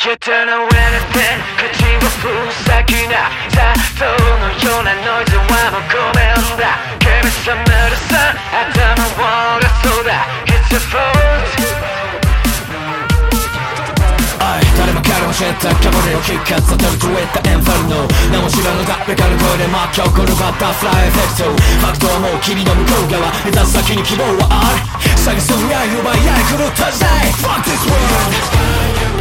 けたのはね口を塞ぎなさそのようなノイズはもうごめんだ神様でさ頭を出そうだ It's your fault誰も彼も知ったかぶれを聞かせてるといったエンファルノ名も知らぬ誰かの声で巻き起こるバタフライエフェクトファクトはもう君の向こう側目指す先に希望はある探す未来奪い合い狂った時代 Fuck this world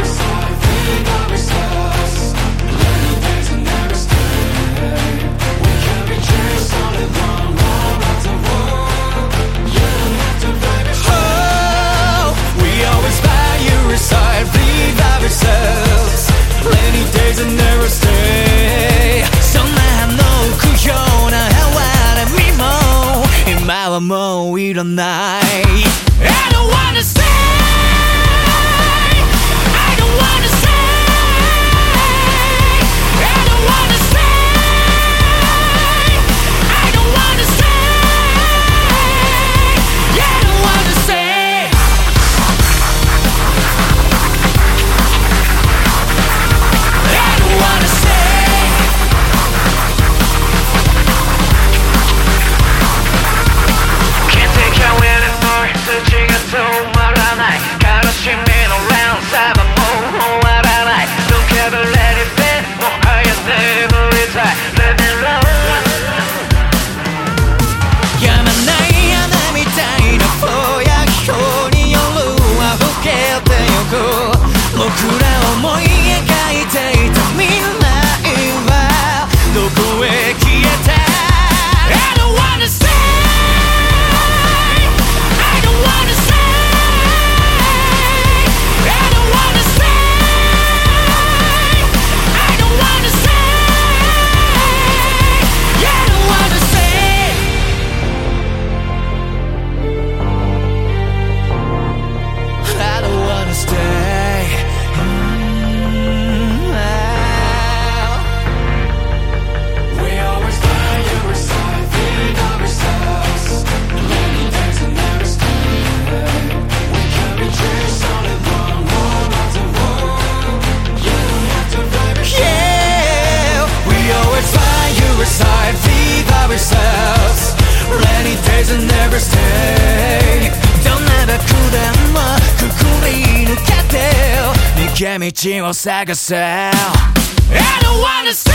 Rainy days and never stay そんなの苦情な哀れみも今はもういらない I don't wanna stay I don't wanna stay I don't wanna stay I don't wanna stay Yeah, I don't wanna stay僕ら思い描いていた未来はどこへ消えた I don't wanna stay I don't wanna stay I don't wanna stay I don't wanna stay Yeah, I don't wanna stay I don't wanna stay Rainy days and never stay どんな楽でもくくり抜けて逃げ道を探せ I don't wanna stay